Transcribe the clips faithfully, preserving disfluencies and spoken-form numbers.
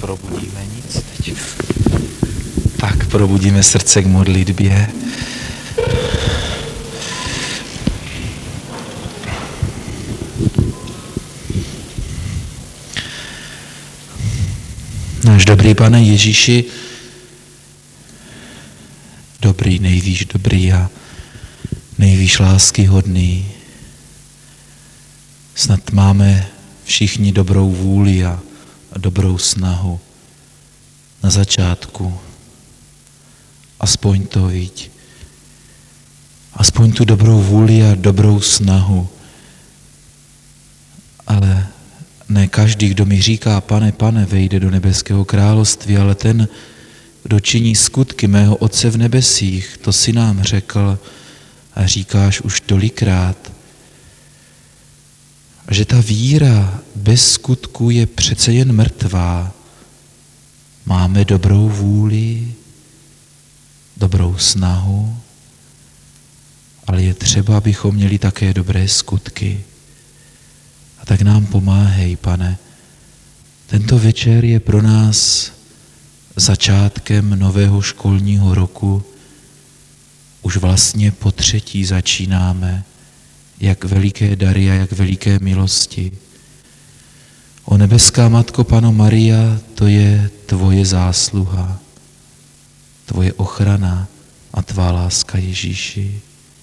neprobudíme nic teď. Tak probudíme srdce k modlitbě. Náš dobrý Pane Ježíši, dobrý, nejvíš dobrý a nejvíš láskyhodný. Snad máme všichni dobrou vůli a dobrou snahu na začátku. Aspoň to viď. Aspoň tu dobrou vůli a dobrou snahu. Ale ne každý, kdo mi říká, pane, pane, vejde do nebeského království, ale ten, kdo činí skutky mého Otce v nebesích, to si nám řekl a říkáš už tolikrát, že ta víra bez skutků je přece jen mrtvá. Máme dobrou vůli, dobrou snahu, ale je třeba, abychom měli také dobré skutky. A tak nám pomáhej, Pane. Tento večer je pro nás začátkem nového školního roku. Už vlastně po třetí začínáme, jak veliké dary a jak veliké milosti. O nebeská Matko, Panno Maria, to je tvoje zásluha, tvoje ochrana a tvá láska, Ježíši.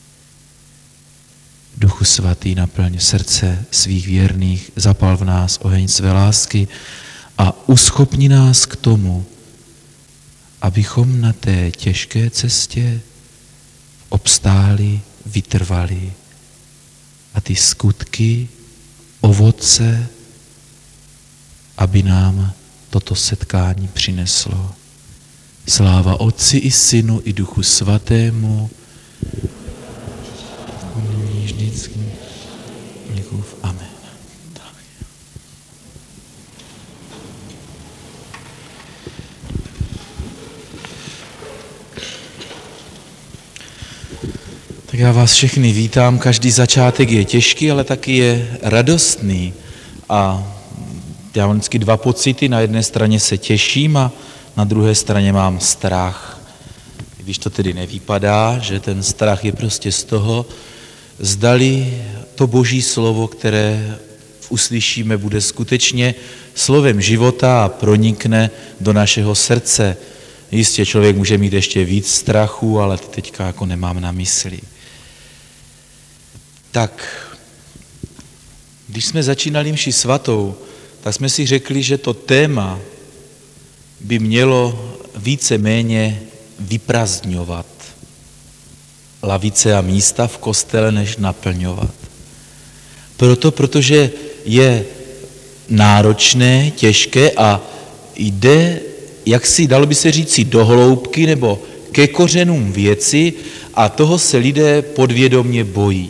Duchu svatý, naplň srdce svých věrných, zapal v nás oheň své lásky a uschopni nás k tomu, abychom na té těžké cestě obstáli, vytrvali a ty skutky, ovoce, aby nám toto setkání přineslo. Sláva Otci i Synu i Duchu Svatému, nyní vždycky, věkův. Amen. Tak. tak já vás všechny vítám. Každý začátek je těžký, ale taky je radostný. A já mám vždycky dva pocity. Na jedné straně se těším a na druhé straně mám strach. Když to tedy nevypadá, že ten strach je prostě z toho, zdali to Boží slovo, které uslyšíme, bude skutečně slovem života a pronikne do našeho srdce. Jistě člověk může mít ještě víc strachu, ale ty teďka jako nemám na mysli. Tak, když jsme začínali mši svatou, tak jsme si řekli, že to téma by mělo více-méně vyprazdňovat lavice a místa v kostele, než naplňovat. Proto, protože je náročné, těžké a jde, jak si dalo by se říci, do hloubky nebo ke kořenům věci a toho se lidé podvědomě bojí.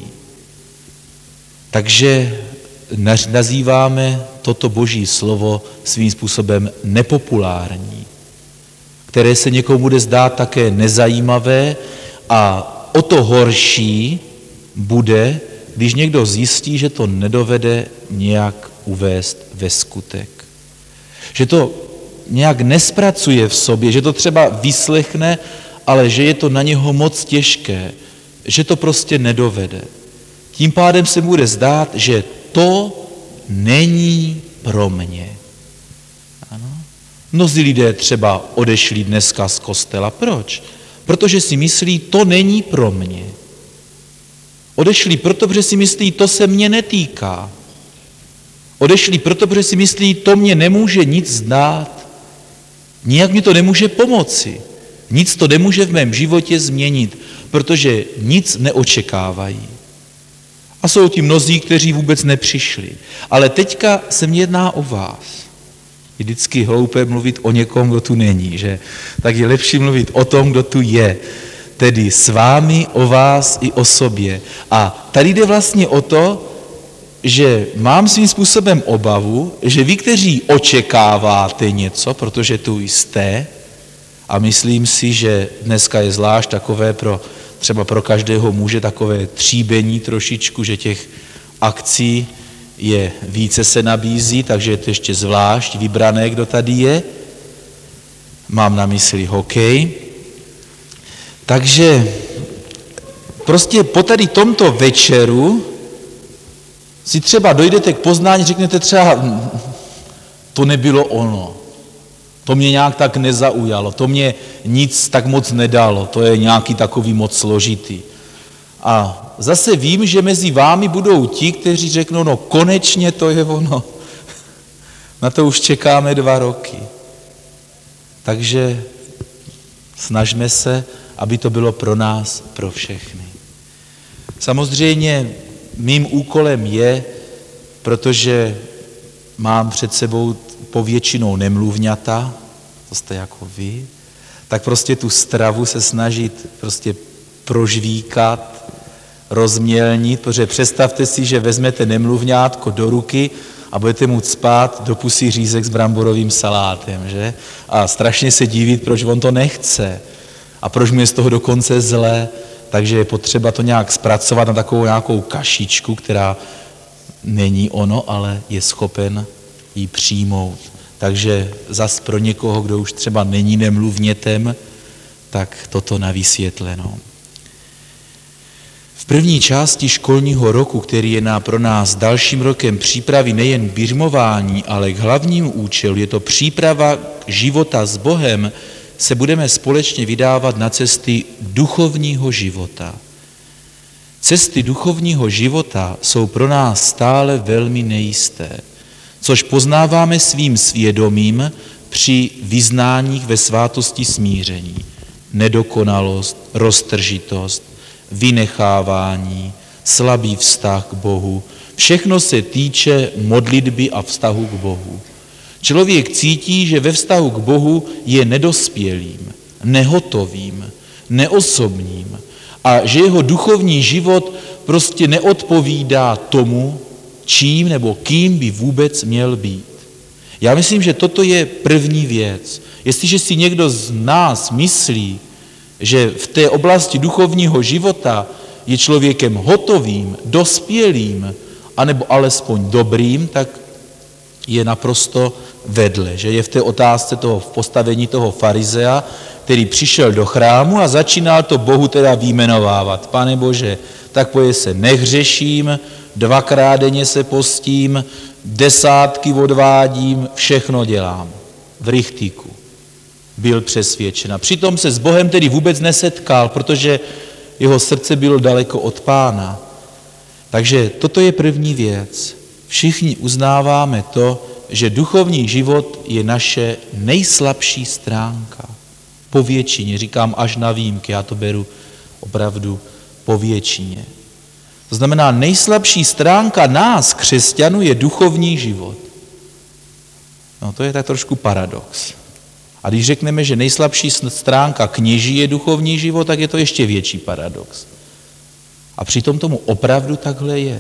Takže nazýváme toto Boží slovo svým způsobem nepopulární, které se někomu bude zdát také nezajímavé a o to horší bude, když někdo zjistí, že to nedovede nějak uvést ve skutek. Že to nějak nespracuje v sobě, že to třeba vyslechne, ale že je to na něho moc těžké, že to prostě nedovede. Tím pádem se bude zdát, že to není pro mě. Ano. Mnozí lidé třeba odešli dneska z kostela. Proč? Protože si myslí, to není pro mě. Odešli proto, protože si myslí, to se mě netýká. Odešli proto, protože si myslí, to mě nemůže nic zdát. Nijak mi to nemůže pomoci. Nic to nemůže v mém životě změnit, protože nic neočekávají. A jsou ti mnozí, kteří vůbec nepřišli. Ale teďka se mě jedná o vás. Je vždycky hloupé mluvit o někom, kdo tu není, že? Tak je lepší mluvit o tom, kdo tu je. Tedy s vámi, o vás i o sobě. A tady jde vlastně o to, že mám svým způsobem obavu, že vy, kteří očekáváte něco, protože tu jste, a myslím si, že dneska je zvlášť takové pro třeba pro každého muže takové tříbení trošičku, že těch akcí je více se nabízí, takže je to ještě zvlášť vybrané, kdo tady je. mám na mysli hokej. Takže prostě po tady tomto večeru si třeba dojdete k poznání, řeknete třeba, to nebylo ono, to mě nějak tak nezaujalo, to mě nic tak moc nedalo, to je nějaký takový moc složitý. A zase vím, že mezi vámi budou ti, kteří řeknou, no konečně to je ono, na to už čekáme dva roky. Takže snažme se, aby to bylo pro nás, pro všechny. Samozřejmě mým úkolem je, protože mám před sebou povětšinou nemluvňata, to jste jako vy, tak prostě tu stravu se snažit prostě prožvíkat, rozmělnit, protože představte si, že vezmete nemluvňátko do ruky a budete mu cpát do pusy řízek s bramborovým salátem, že? A strašně se divit, proč on to nechce a proč mu je z toho dokonce zlé, takže je potřeba to nějak zpracovat na takovou nějakou kašičku, která není ono, ale je schopen ji přijmout. Takže zas pro někoho, kdo už třeba není nemluvnětem, tak toto na vysvětlenou. V první části školního roku, který je na, pro nás dalším rokem přípravy nejen k birmování, ale k hlavnímu účelu, je to příprava života s Bohem, se budeme společně vydávat na cesty duchovního života. Cesty duchovního života jsou pro nás stále velmi nejisté, což poznáváme svým svědomím při vyznáních ve svátosti smíření. Nedokonalost, roztržitost, vynechávání, slabý vztah k Bohu. Všechno se týče modlitby a vztahu k Bohu. Člověk cítí, že ve vztahu k Bohu je nedospělým, nehotovým, neosobním a že jeho duchovní život prostě neodpovídá tomu, čím nebo kým by vůbec měl být. Já myslím, že toto je první věc. Jestliže si někdo z nás myslí, že v té oblasti duchovního života je člověkem hotovým, dospělým, anebo alespoň dobrým, tak je naprosto vedle, že je v té otázce toho v postavení toho farizea, který přišel do chrámu a začínal to Bohu teda vyjmenovávat. Pane Bože, tak poje se nehřeším, dvakrát denně se postím, desátky odvádím, všechno dělám. V rychtíku byl přesvědčen. A přitom se s Bohem tedy vůbec nesetkal, protože jeho srdce bylo daleko od Pána. Takže toto je první věc. Všichni uznáváme to, že duchovní život je naše nejslabší stránka. Po většině, říkám až na výjimky, já to beru opravdu po většině. To znamená, nejslabší stránka nás, křesťanů, je duchovní život. No to je tak trošku paradox. A když řekneme, že nejslabší stránka kněží je duchovní život, tak je to ještě větší paradox. A přitom tomu opravdu takhle je.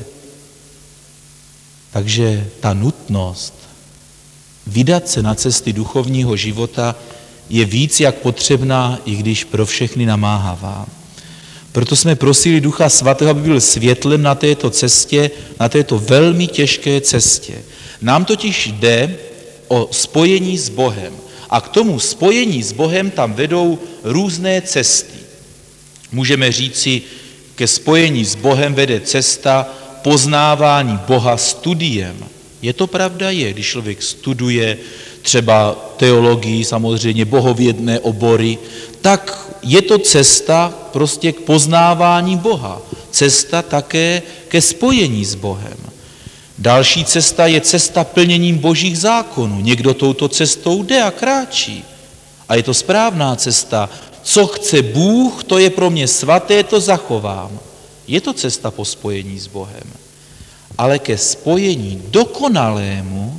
Takže ta nutnost vydat se na cesty duchovního života je víc jak potřebná, i když pro všechny namáhavá. Proto jsme prosili Ducha Svatého, aby byl světlem na této cestě, na této velmi těžké cestě. Nám totiž jde o spojení s Bohem. A k tomu spojení s Bohem tam vedou různé cesty. Můžeme říci, ke spojení s Bohem vede cesta poznávání Boha studiem. Je to pravda? Je, když člověk studuje třeba teologii, samozřejmě bohovědné obory, tak je to cesta prostě k poznávání Boha. Cesta také ke spojení s Bohem. Další cesta je cesta plněním božích zákonů. Někdo touto cestou jde a kráčí. A je to správná cesta. Co chce Bůh, to je pro mě svaté, to zachovám. Je to cesta po spojení s Bohem. Ale ke spojení dokonalému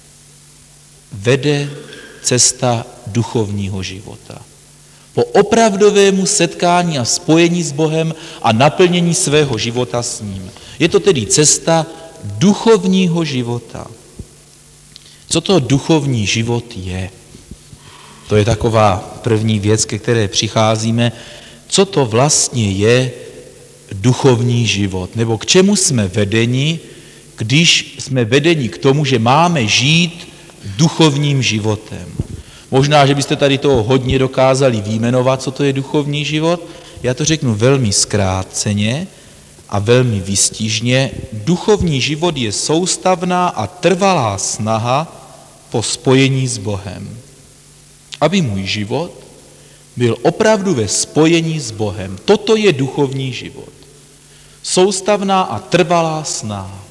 vede cesta duchovního života. Po opravdovému setkání a spojení s Bohem a naplnění svého života s ním. Je to tedy cesta duchovního života. Co to duchovní život je? To je taková první věc, ke které přicházíme. Co to vlastně je duchovní život? Nebo k čemu jsme vedeni, když jsme vedeni k tomu, že máme žít duchovním životem? Možná, že byste tady toho hodně dokázali vyjmenovat, co to je duchovní život. Já to řeknu velmi zkráceně a velmi výstižně. Duchovní život je soustavná a trvalá snaha po spojení s Bohem. Aby můj život byl opravdu ve spojení s Bohem. Toto je duchovní život. Soustavná a trvalá snaha.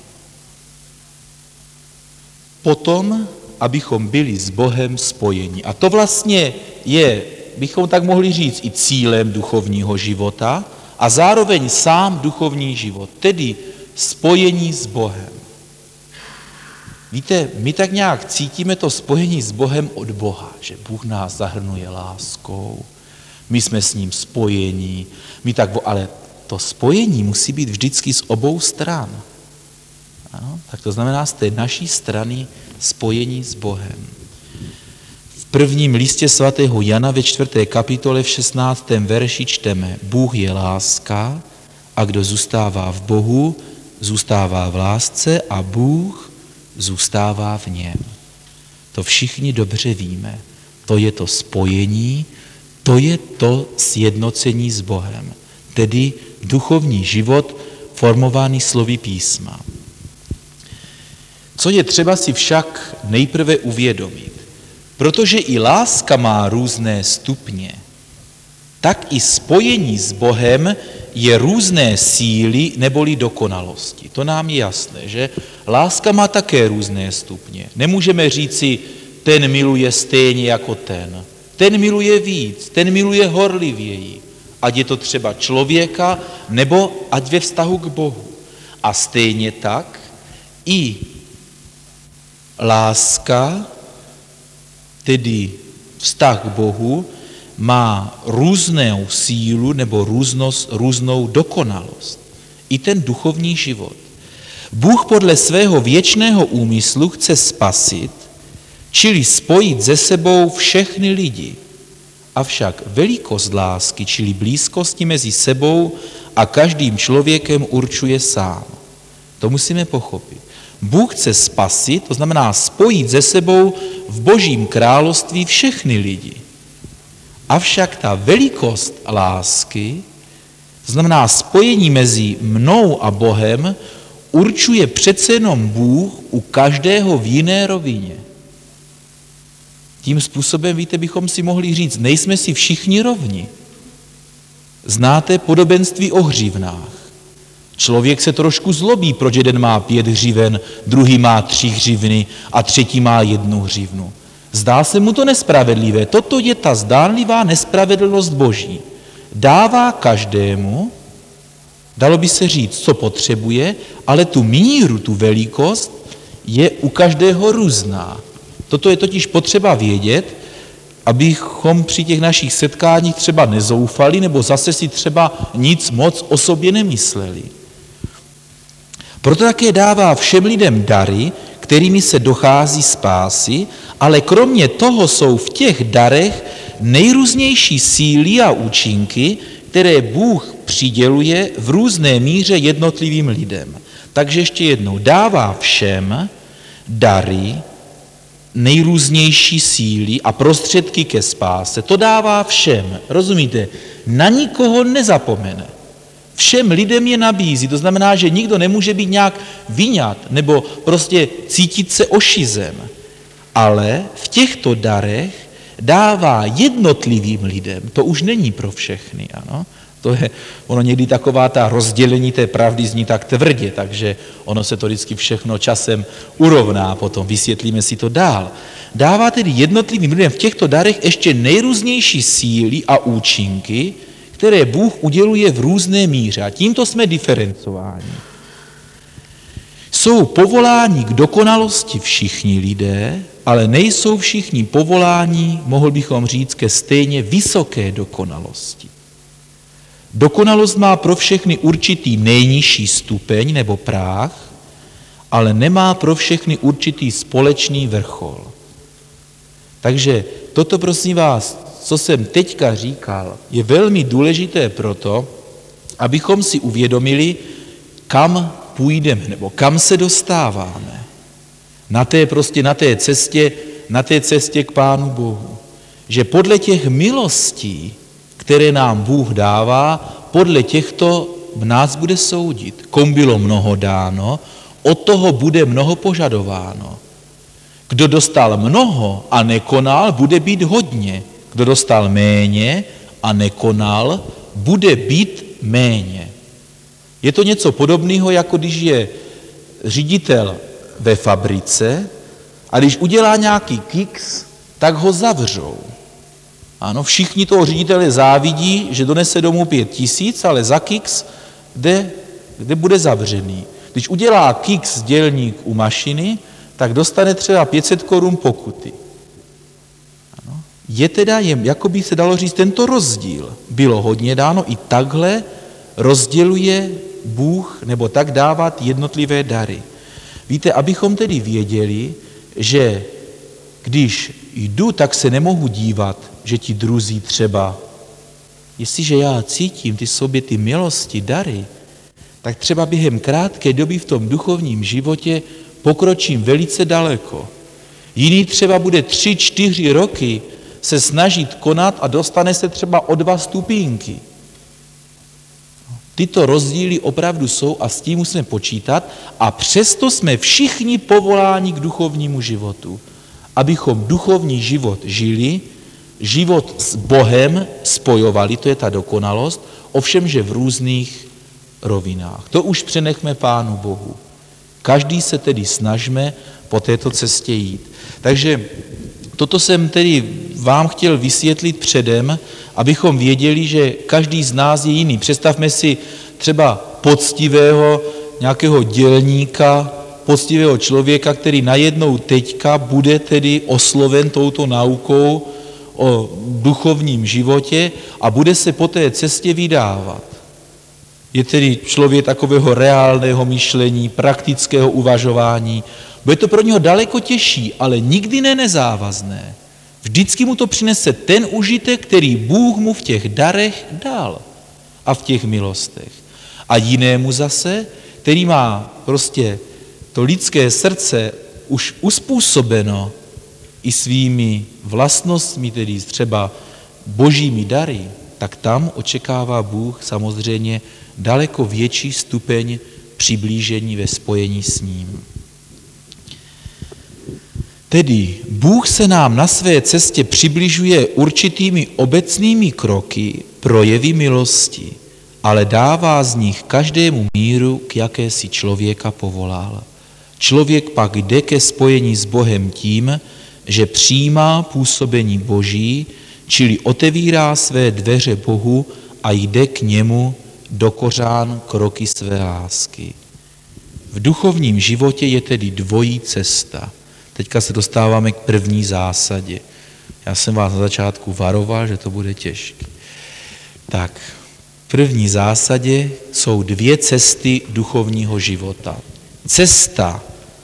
Potom, abychom byli s Bohem spojeni. A to vlastně je, bychom tak mohli říct, i cílem duchovního života a zároveň sám duchovní život, tedy spojení s Bohem. Víte, my tak nějak cítíme to spojení s Bohem od Boha, že Bůh nás zahrnuje láskou, my jsme s ním spojení, my tak, ale to spojení musí být vždycky z obou stran. Ano, tak to znamená z té naší strany spojení s Bohem. V prvním listě svatého Jana ve čtvrté kapitole v šestnáctém verši čteme: Bůh je láska a kdo zůstává v Bohu, zůstává v lásce a Bůh zůstává v něm. To všichni dobře víme. To je to spojení, to je to sjednocení s Bohem, tedy duchovní život formovaný slovy písma. Co je třeba si však nejprve uvědomit, protože i láska má různé stupně, tak i spojení s Bohem je různé síly neboli dokonalosti. To nám je jasné, že láska má také různé stupně. Nemůžeme říci, ten miluje stejně jako ten. Ten miluje víc, ten miluje horlivěji. Ať je to třeba člověka, nebo ať ve vztahu k Bohu. A stejně tak i láska, tedy vztah k Bohu, má různou sílu nebo různost, různou dokonalost. I ten duchovní život. Bůh podle svého věčného úmyslu chce spasit, čili spojit se sebou všechny lidi. Avšak velikost lásky, čili blízkosti mezi sebou a každým člověkem určuje sám. To musíme pochopit. Bůh chce spasit, to znamená spojit se sebou v Božím království všechny lidi. Avšak ta velikost lásky, to znamená spojení mezi mnou a Bohem, určuje přece jenom Bůh u každého v jiné rovině. Tím způsobem, víte, bychom si mohli říct, nejsme si všichni rovni. Znáte podobenství o hřivnách. Člověk se trošku zlobí, proč jeden má pět hřiven, druhý má tři hřivny a třetí má jednu hřivnu. Zdá se mu to nespravedlivé. Toto je ta zdánlivá nespravedlnost Boží. Dává každému, dalo by se říct, co potřebuje, ale tu míru, tu velikost je u každého různá. Toto je totiž potřeba vědět, abychom při těch našich setkáních třeba nezoufali nebo zase si třeba nic moc o sobě nemysleli. Proto také dává všem lidem dary, kterými se dochází spásy, ale kromě toho jsou v těch darech nejrůznější síly a účinky, které Bůh přiděluje v různé míře jednotlivým lidem. Takže ještě jednou, dává všem dary, nejrůznější síly a prostředky ke spáse. To dává všem, rozumíte? Na nikoho nezapomene. Všem lidem je nabízí, to znamená, že nikdo nemůže být nějak vyňat nebo prostě cítit se ošizen. Ale v těchto darech dává jednotlivým lidem, to už není pro všechny, ano? To je, ono někdy taková ta rozdělení té pravdy zní tak tvrdě, takže ono se to vždycky všechno časem urovná, potom vysvětlíme si to dál. Dává tedy jednotlivým lidem v těchto darech ještě nejrůznější síly a účinky, které Bůh uděluje v různé míře. A tímto jsme diferencováni. Jsou povoláni k dokonalosti všichni lidé, ale nejsou všichni povoláni, mohl bychom říct, ke stejně vysoké dokonalosti. Dokonalost má pro všechny určitý nejnižší stupeň nebo práh, ale nemá pro všechny určitý společný vrchol. Takže toto, prosím vás, co jsem teďka říkal, je velmi důležité proto, abychom si uvědomili, kam půjdeme nebo kam se dostáváme. Na té prostě, na té cestě, na té cestě k Pánu Bohu. že podle těch milostí, které nám Bůh dává, podle těchto nás bude soudit. Komu bylo mnoho dáno, od toho bude mnoho požadováno. Kdo dostal mnoho a nekonal, bude být hodně. Kdo dostal méně a nekonal, bude být méně. Je to něco podobného, jako když je ředitel ve fabrice a když udělá nějaký kiks, tak ho zavřou. Ano, všichni toho ředitele závidí, že donese domů pět tisíc, ale za kiks, kde, kde bude zavřený. Když udělá kiks dělník u mašiny, tak dostane třeba pět set korun pokuty. Ano. Je teda, je, jako by se dalo říct, tento rozdíl bylo hodně dáno, i takhle rozděluje Bůh, nebo tak dávat jednotlivé dary. Víte, abychom tedy věděli, že když jdu, tak se nemohu dívat, že ti druzí třeba, jestliže já cítím ty sobě ty milosti, dary, tak třeba během krátké doby v tom duchovním životě pokročím velice daleko. Jiný třeba bude tři, čtyři roky se snažit konat a dostane se třeba o dva stupínky. Tyto rozdíly opravdu jsou a s tím musíme počítat a přesto jsme všichni povoláni k duchovnímu životu. Abychom duchovní život žili, život s Bohem spojovali, to je ta dokonalost, ovšem, že v různých rovinách. To už přenechme Pánu Bohu. Každý se tedy snažme po této cestě jít. Takže toto jsem tedy vám chtěl vysvětlit předem, abychom věděli, že každý z nás je jiný. Představme si třeba poctivého nějakého dělníka, poctivého člověka, který najednou teďka bude tedy osloven touto naukou o duchovním životě a bude se po té cestě vydávat. Je tedy člověk takového reálného myšlení, praktického uvažování. Bude to pro něho daleko těžší, ale nikdy ne nezávazné. Vždycky mu to přinese ten užitek, který Bůh mu v těch darech dal a v těch milostech. A jinému zase, který má prostě to lidské srdce už uspůsobeno i svými vlastnostmi, tedy třeba božími dary, tak tam očekává Bůh samozřejmě daleko větší stupeň přiblížení ve spojení s ním. Tedy Bůh se nám na své cestě přibližuje určitými obecnými kroky, projevy milosti, ale dává z nich každému míru, k jaké si člověka povolal. Člověk pak jde ke spojení s Bohem tím, že přijímá působení Boží, čili otevírá své dveře Bohu a jde k němu do kořán kroky své lásky. V duchovním životě je tedy dvojí cesta. Teďka se dostáváme k první zásadě. Já jsem vás na začátku varoval, že to bude těžké. Tak, v první zásadě jsou dvě cesty duchovního života. Cesta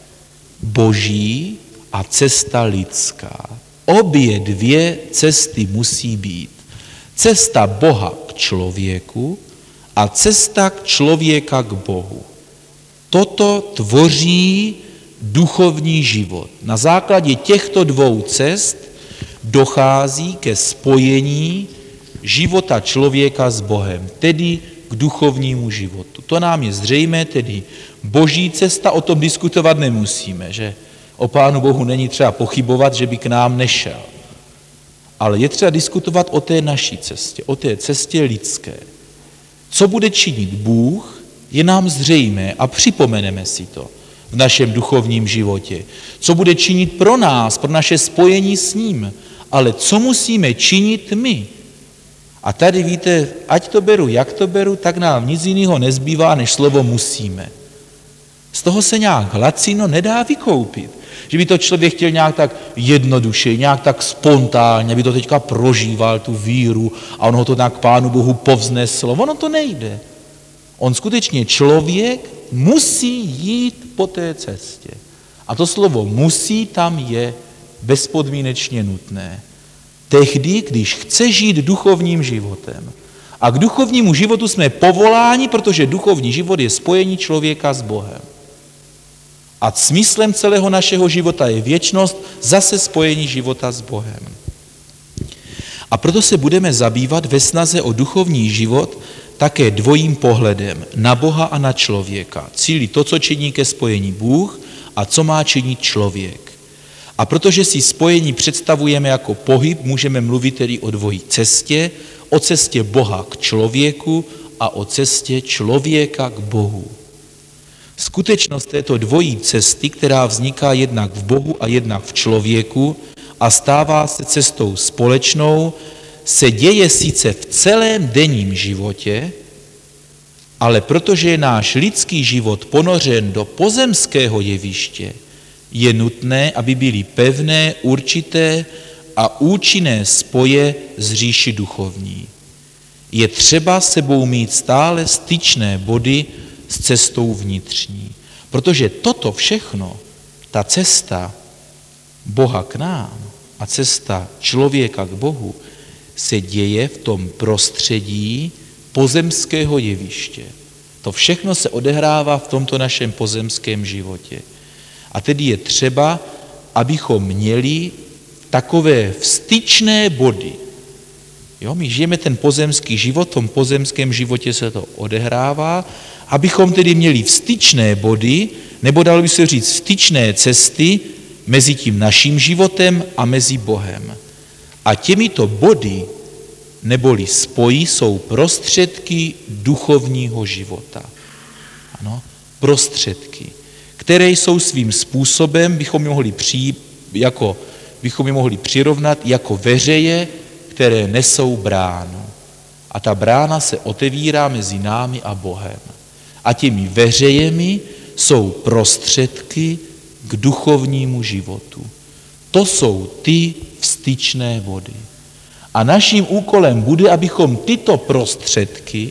Boží a cesta lidská. Obě dvě cesty musí být. Cesta Boha k člověku a cesta k člověka k Bohu. Toto tvoří duchovní život. Na základě těchto dvou cest dochází ke spojení života člověka s Bohem, tedy k duchovnímu životu. To nám je zřejmé, tedy Boží cesta, o tom diskutovat nemusíme, že o Pánu Bohu není třeba pochybovat, že by k nám nešel. Ale je třeba diskutovat o té naší cestě, o té cestě lidské. Co bude činit Bůh, je nám zřejmé a připomeneme si to v našem duchovním životě. Co bude činit pro nás, pro naše spojení s ním, ale co musíme činit my. A tady víte, ať to beru, jak to beru, tak nám nic jiného nezbývá, než slovo musíme. Z toho se nějak hlacino nedá vykoupit. Že by to člověk chtěl nějak tak jednoduše, nějak tak spontánně, by to teďka prožíval, tu víru, a on ho to tak Pánu Bohu povzneslo. Ono to nejde. On skutečně člověk musí jít po té cestě. A to slovo musí tam je bezpodmínečně nutné. Tehdy, když chce žít duchovním životem. A k duchovnímu životu jsme povoláni, protože duchovní život je spojení člověka s Bohem. A smyslem celého našeho života je věčnost, zase spojení života s Bohem. A proto se budeme zabývat ve snaze o duchovní život také dvojím pohledem na Boha a na člověka. Cílí to, co činí ke spojení Bůh a co má činit člověk. A protože si spojení představujeme jako pohyb, můžeme mluvit tedy o dvojí cestě, o cestě Boha k člověku a o cestě člověka k Bohu. Skutečnost této dvojí cesty, která vzniká jednak v Bohu a jednak v člověku a stává se cestou společnou, se děje sice v celém denním životě, ale protože je náš lidský život ponořen do pozemského jeviště, je nutné, aby byly pevné, určité a účinné spoje z říši duchovní. Je třeba sebou mít stále styčné body s cestou vnitřní. Protože toto všechno, ta cesta Boha k nám a cesta člověka k Bohu, se děje v tom prostředí pozemského jeviště. To všechno se odehrává v tomto našem pozemském životě. A tedy je třeba, abychom měli takové vstyčné body. Jo, my žijeme ten pozemský život, v tom pozemském životě se to odehrává, abychom tedy měli vstyčné body, nebo dalo by se říct vstyčné cesty mezi tím naším životem a mezi Bohem. A těmito body neboli spojí jsou prostředky duchovního života. Ano, prostředky, které jsou svým způsobem, bychom je mohli, při, jako, bychom je mohli přirovnat jako veřeje, které nesou bránu. A ta brána se otevírá mezi námi a Bohem. A těmi veřejemi jsou prostředky k duchovnímu životu. To jsou ty vstyčné body. A naším úkolem bude, abychom tyto prostředky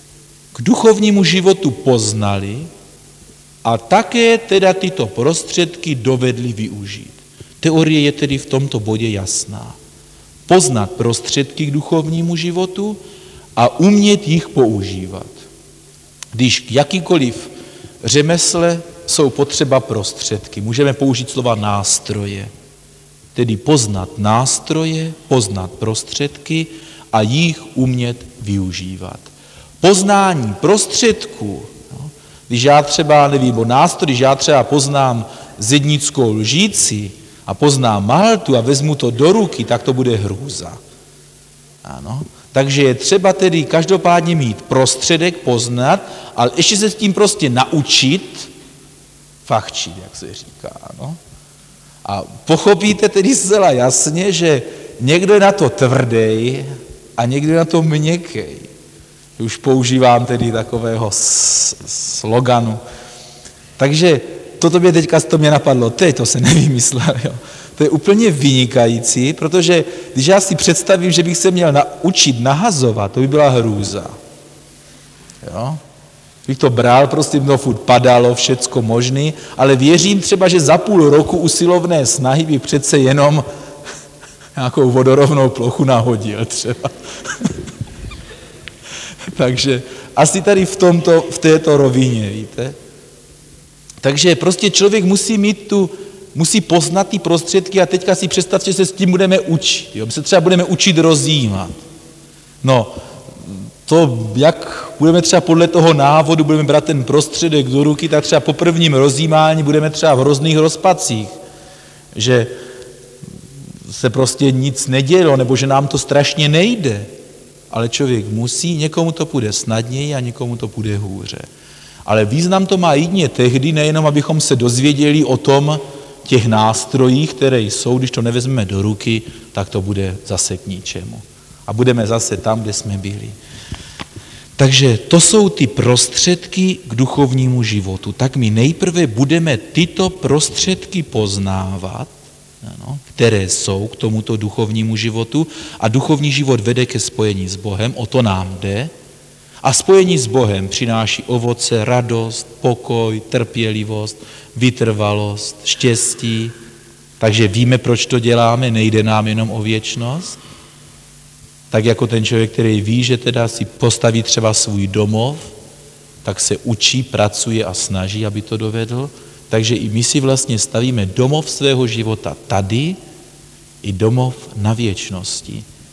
k duchovnímu životu poznali a také teda tyto prostředky dovedli využít. Teorie je tedy v tomto bodě jasná. Poznat prostředky k duchovnímu životu a umět jich používat. Když k jakýkoliv řemesle jsou potřeba prostředky, můžeme použít slova nástroje, tedy poznat nástroje, poznat prostředky a jich umět využívat. Poznání prostředků, no, když já třeba, nevím, o nástroj, když já třeba poznám zednickou lžíci a poznám maltu a vezmu to do ruky, tak to bude hrůza. Ano. Takže je třeba tedy každopádně mít prostředek poznat, ale ještě se s tím prostě naučit fachčit, jak se říká. Ano. A pochopíte tedy zcela jasně, že někdo je na to tvrdý a někdo je na to měkký. Už používám tedy takového sloganu. Takže toto mě teďka to mě napadlo, teď to se nevymyslel. Jo. To je úplně vynikající, protože když já si představím, že bych se měl naučit nahazovat, to by byla hrůza. Jo. Bych to bral, prostě mnou furt padalo, všecko možný, ale věřím třeba, že za půl roku usilovné snahy bych přece jenom nějakou vodorovnou plochu nahodil třeba. Takže asi tady v, tomto, v této rovině, víte. Takže prostě člověk musí mít tu, musí poznat ty prostředky a teďka si představte, že se s tím budeme učit. Jo? My se třeba budeme učit rozjímat. No, to, jak budeme třeba podle toho návodu, budeme brát ten prostředek do ruky, tak třeba po prvním rozjímání budeme třeba v hrozných rozpacích, že se prostě nic nedělo, nebo že nám to strašně nejde. Ale člověk musí, někomu to půjde snadněji a někomu to půjde hůře. Ale význam to má jedině tehdy, nejenom abychom se dozvěděli o tom těch nástrojích, které jsou, když to nevezmeme do ruky, tak to bude zase k ničemu. A budeme zase tam, kde jsme byli. Takže to jsou ty prostředky k duchovnímu životu. Tak my nejprve budeme tyto prostředky poznávat, ano, které jsou k tomuto duchovnímu životu a duchovní život vede ke spojení s Bohem, o to nám jde. A spojení s Bohem přináší ovoce, radost, pokoj, trpělivost, vytrvalost, štěstí. Takže víme, proč to děláme, nejde nám jenom o věčnost. Tak jako ten člověk, který ví, že teda si postaví třeba svůj domov, tak se učí, pracuje a snaží, aby to dovedl. Takže i my si vlastně stavíme domov svého života tady i domov na věčnosti.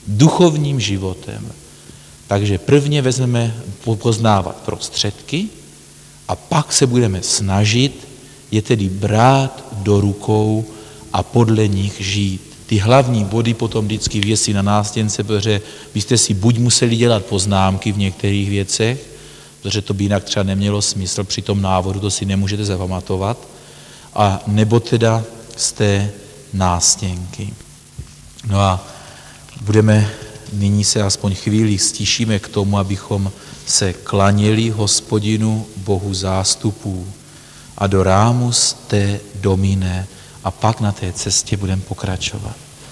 duchovním životem. Takže prvně vezmeme poznávat prostředky a pak se budeme snažit je tedy brát do rukou a podle nich žít. Ty hlavní body potom vždycky věsí na nástěnce, protože byste si buď museli dělat poznámky v některých věcech, protože to by jinak třeba nemělo smysl při tom návodu, to si nemůžete zapamatovat, a nebo teda z té nástěnky. No a budeme, nyní se aspoň chvíli stišíme k tomu, abychom se klaněli Hospodinu, Bohu zástupů, adoramus te Domine, a pak na té cestě budeme pokračovat.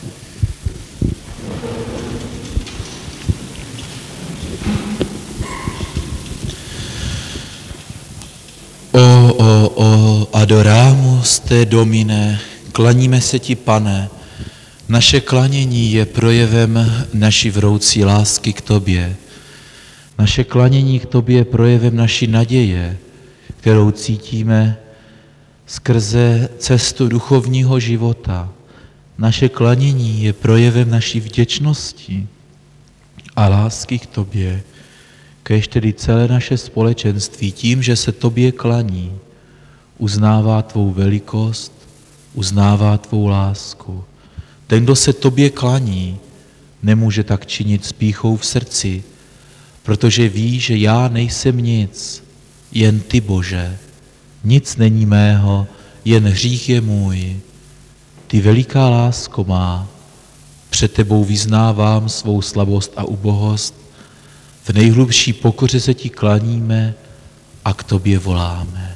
O, o, o, adoramus te Domine, klaníme se ti, Pane. Naše klanění je projevem naší vroucí lásky k tobě. Naše klanění k tobě je projevem naší naděje, kterou cítíme skrze cestu duchovního života. Naše klanění je projevem naší vděčnosti a lásky k tobě, kéž tedy celé naše společenství tím, že se tobě klaní, uznává tvou velikost, uznává tvou lásku. Ten, kdo se tobě klaní, nemůže tak činit s pýchou v srdci, protože ví, že já nejsem nic, jen ty, Bože. Nic není mého, jen hřích je můj. Ty veliká lásko má, před tebou vyznávám svou slabost a ubohost, v nejhlubší pokoře se ti klaníme a k tobě voláme.